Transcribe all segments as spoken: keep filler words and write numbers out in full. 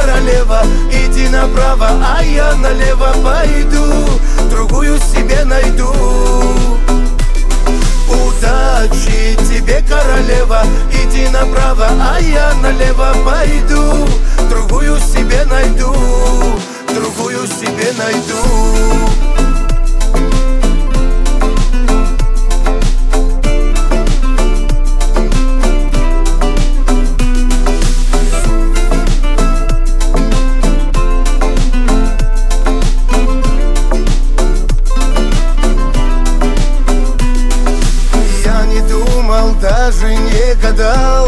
королева, иди направо, а я налево пойду, другую себе найду. Удачи тебе, королева, иди направо, а я налево пойду, другую себе найду, другую себе найду. Даже не гадал,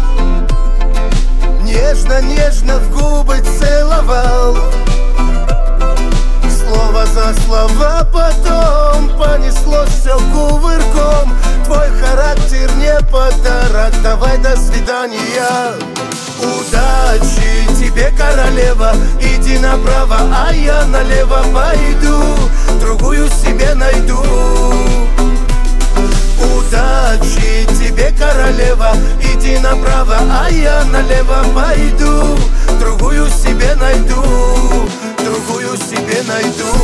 нежно-нежно в губы целовал, слово за слова потом понеслось все кувырком. Твой характер не подарок, давай до свидания. Удачи тебе, королева, иди направо, а я налево пойду, другую себе найду. Удачи тебе, королева, иди направо, а я налево пойду, другую себе найду, другую себе найду.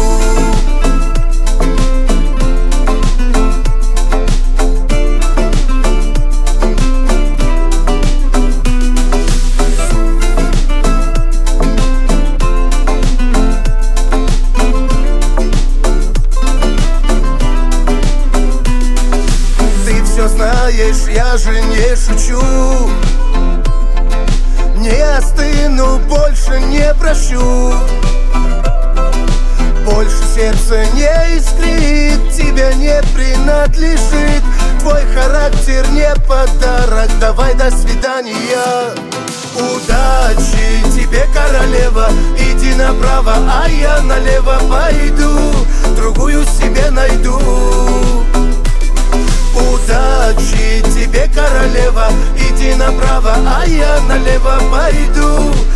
Знаешь, я же не шучу, не остыну, больше не прощу. Больше сердце не искрит, тебе не принадлежит. Твой характер не подарок, давай до свидания. Удачи тебе, королева, иди направо, а я налево пойду, другую себе найду. Удачи тебе, королева, иди направо, а я налево пойду,